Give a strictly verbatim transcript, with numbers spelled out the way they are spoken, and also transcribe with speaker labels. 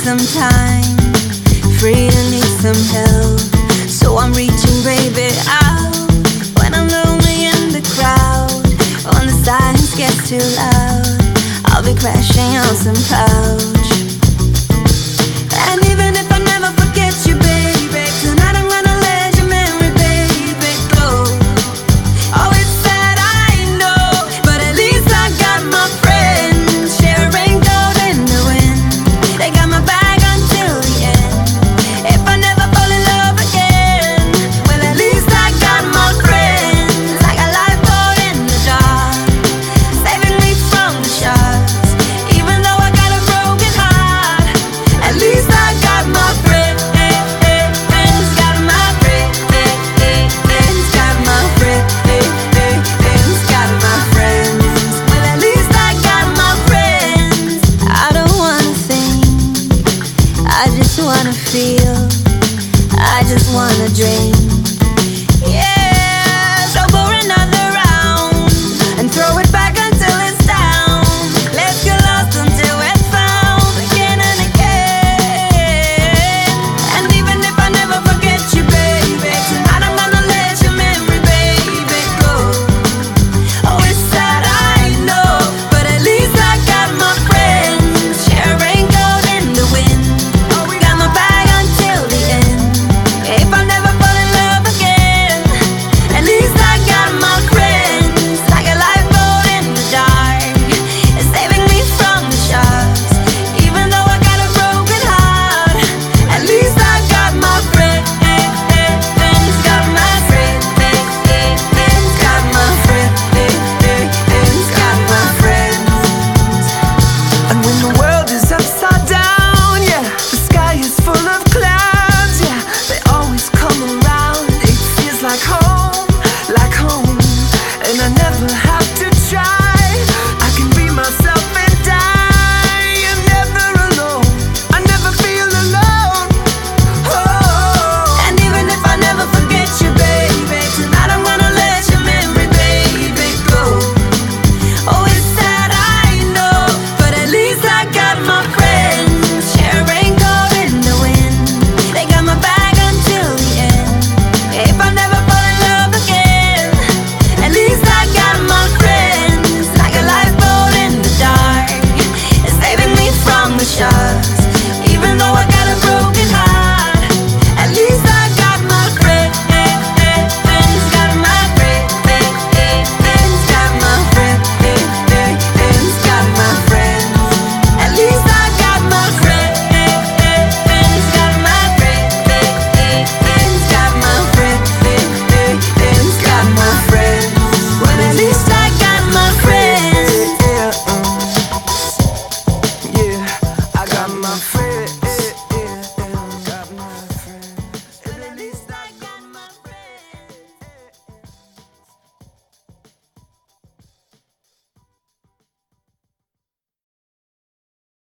Speaker 1: some time, free to need some help. So I'm reaching, baby, out when I'm lonely in the crowd. When the silence gets too loud, I'll be crashing on some couch. And even if I never forget you, baby, tonight I'm gonna let your memory, baby, go. Oh, it's sad, I know, but at least I got my friends sharing gold in the wind. They got my back until the end. If I never fall in love again, well, at least I got my friends. Like a lifeboat in the dark, saving me from the sharks. Even though I got a broken heart, at least I got my friends. Got my friends. Got my friends. Got my friends. Well, at least I got my friends. I don't wanna think, I just wanna feel, I just wanna dream.